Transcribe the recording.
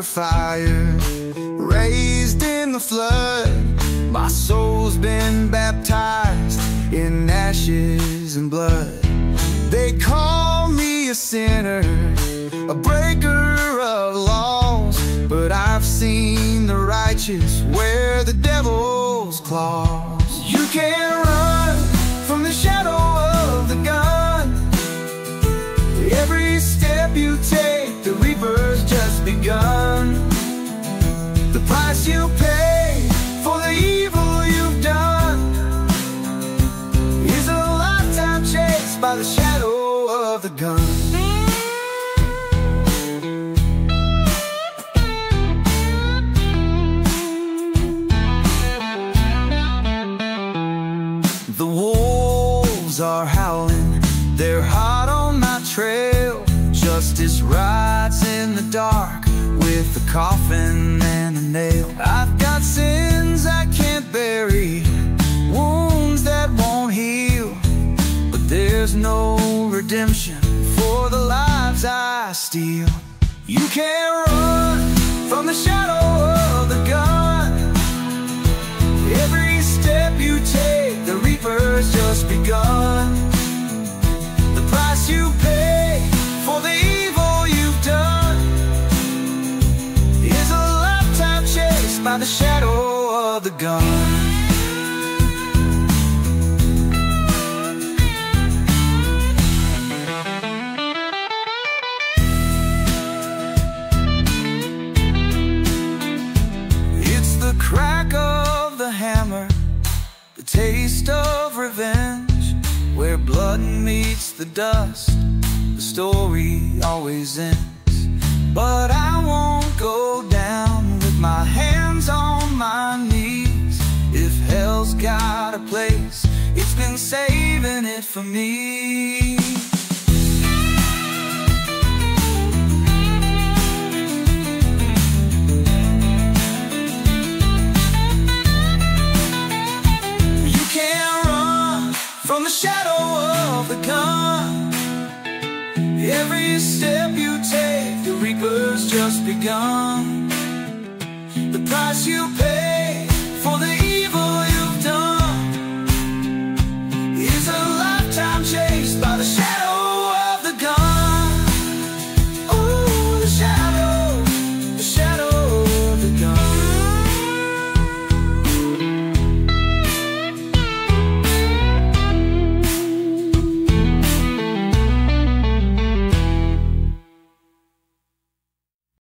fire. Raised in the flood, my soul's been baptized in ashes and blood. They call me a sinner, a breaker of laws, but I've seen the righteous wear the devil's claws. You can't run from the shadow of the gun. Every step you take, the reaper's just begun. The price you pay for the evil you've done is a lifetime chased by the shadow of the gun. The wolves are howling, they're hot on my trail. Justice rides in the dark with a coffin and a nail. I've got sins I can't bury, wounds that won't heal, but there's no redemption for the lives I steal. You can't run from the shadow of the gun. Every step you take, the reaper's just begun. The price you pay for the evil you've done is a lifetime chased by the shadow of the gun. It's the crack of the hammer, the taste of revenge, where blood meets the dust, the story always ends. But I won't go down with my hands on my knees. If hell's got a place, it's been saving it for me. You can't run from the shadow of the gun. Every step you take, the reaper's just begun. The price you pay